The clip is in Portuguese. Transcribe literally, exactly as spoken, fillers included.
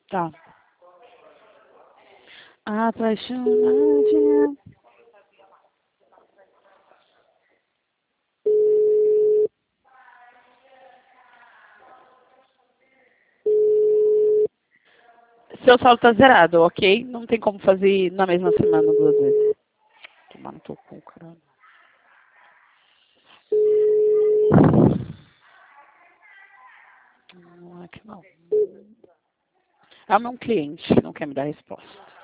Tá. Apaixonadinha. Seu saldo tá zerado, ok? Não tem como fazer na mesma semana duas vezes. Tomar no teu cu, caralho. Não é que não. É o meu cliente, não quer me dar resposta.